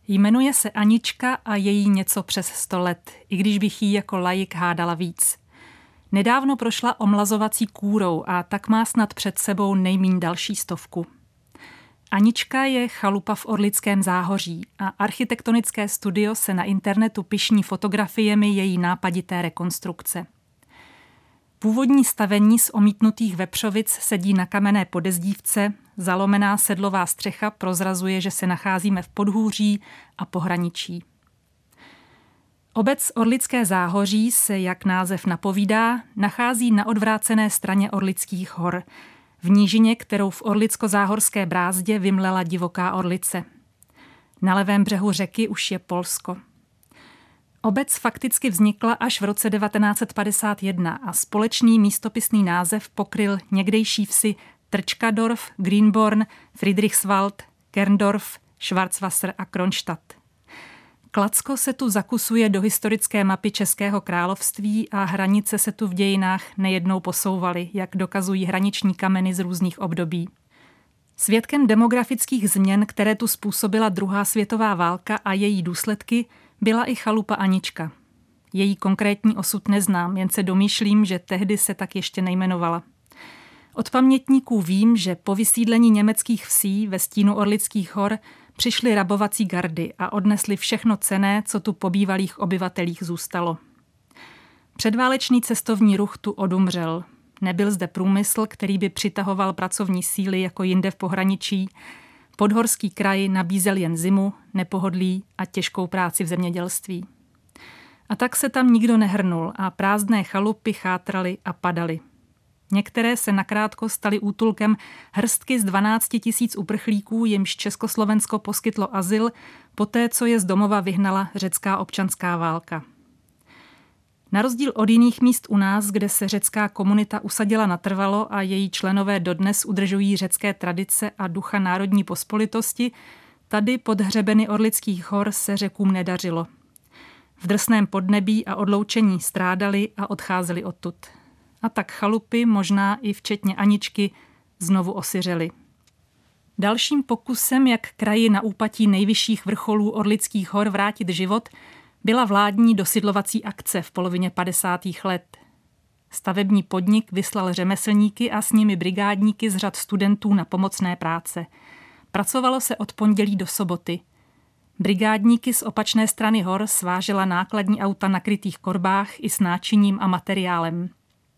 Jmenuje se Anička a je jí něco přes 100 let, i když bych jí jako laik hádala víc. Nedávno prošla omlazovací kůrou a tak má snad před sebou nejmíň další 100. Anička je chalupa v Orlickém Záhoří a architektonické studio se na internetu pyšní fotografiemi její nápadité rekonstrukce. Původní stavení z omítnutých vepřovic sedí na kamenné podezdívce, zalomená sedlová střecha prozrazuje, že se nacházíme v podhůří a pohraničí. Obec Orlické Záhoří se, jak název napovídá, nachází na odvrácené straně Orlických hor, v nížině, kterou v Orlicko-Záhorské brázdě vymlela divoká Orlice. Na levém břehu řeky už je Polsko. Obec fakticky vznikla až v roce 1951 a společný místopisný název pokryl někdejší vsi Trčkadorf, Greenborn, Friedrichswald, Kerndorf, Schwarzwasser a Kronstadt. Klacko se tu zakusuje do historické mapy Českého království a hranice se tu v dějinách nejednou posouvaly, jak dokazují hraniční kameny z různých období. Svědkem demografických změn, které tu způsobila druhá světová válka a její důsledky, byla i chalupa Anička. Její konkrétní osud neznám, jen se domýšlím, že tehdy se tak ještě nejmenovala. Od pamětníků vím, že po vysídlení německých vsí ve stínu Orlických hor přišly rabovací gardy a odnesli všechno cenné, co tu po bývalých obyvatelích zůstalo. Předválečný cestovní ruch tu odumřel. Nebyl zde průmysl, který by přitahoval pracovní síly jako jinde v pohraničí. Podhorský kraj nabízel jen zimu, nepohodlí a těžkou práci v zemědělství. A tak se tam nikdo nehrnul a prázdné chalupy chátraly a padaly. Některé se nakrátko staly útulkem hrstky z 12 000 uprchlíků, jimž Československo poskytlo azyl, poté co je z domova vyhnala řecká občanská válka. Na rozdíl od jiných míst u nás, kde se řecká komunita usadila natrvalo a její členové dodnes udržují řecké tradice a ducha národní pospolitosti, tady pod hřebeny Orlických hor se Řekům nedařilo. V drsném podnebí a odloučení strádali a odcházeli odtud. A tak chalupy, možná i včetně Aničky, znovu osiřely. Dalším pokusem, jak kraji na úpatí nejvyšších vrcholů Orlických hor vrátit život, byla vládní dosidlovací akce v polovině 50. let. Stavební podnik vyslal řemeslníky a s nimi brigádníky z řad studentů na pomocné práce. Pracovalo se od pondělí do soboty. Brigádníky z opačné strany hor svážela nákladní auta na krytých korbách i s náčiním a materiálem.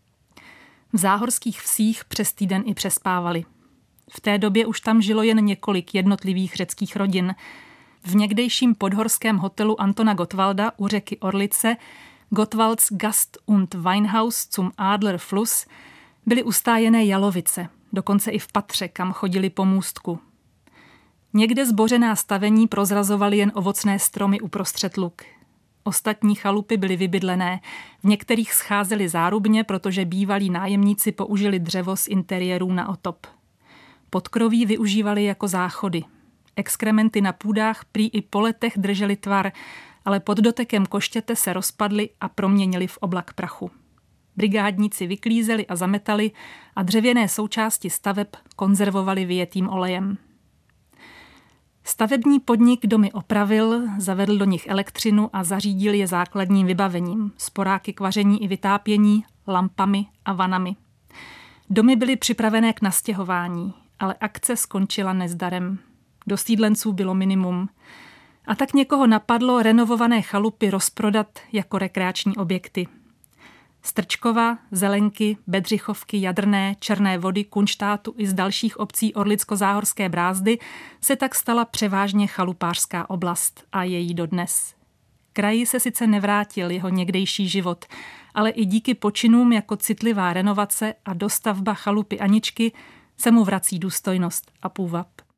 V záhorských vsích přes týden i přespávali. V té době už tam žilo jen několik jednotlivých řeckých rodin. V někdejším podhorském hotelu Antona Gottwalda u řeky Orlice Gottwalds Gast- und Weinhaus zum Adler Fluss byly ustájené jalovice, dokonce i v patře, kam chodili po můstku. Někde zbořená stavení prozrazovaly jen ovocné stromy uprostřed luk. Ostatní chalupy byly vybydlené, v některých scházely zárubně, protože bývalí nájemníci použili dřevo z interiérů na otop. Podkroví využívali jako záchody. Exkrementy na půdách prý i po letech držely tvar, ale pod dotekem koštěte se rozpadly a proměnili v oblak prachu. Brigádníci vyklízeli a zametali a dřevěné součásti staveb konzervovali vyjetým olejem. Stavební podnik domy opravil, zavedl do nich elektřinu a zařídil je základním vybavením, sporáky k vaření i vytápění, lampami a vanami. Domy byly připravené k nastěhování, ale akce skončila nezdarem. Dosídlenců bylo minimum. A tak někoho napadlo renovované chalupy rozprodat jako rekreační objekty. Strčkova, Zelenky, Bedřichovky, Jadrné, Černé Vody, Kunštátu i z dalších obcí Orlicko-Záhorské brázdy se tak stala převážně chalupářská oblast a je jí dodnes. Kraji se sice nevrátil jeho někdejší život, ale i díky počinům jako citlivá renovace a dostavba chalupy Aničky se mu vrací důstojnost a půvab.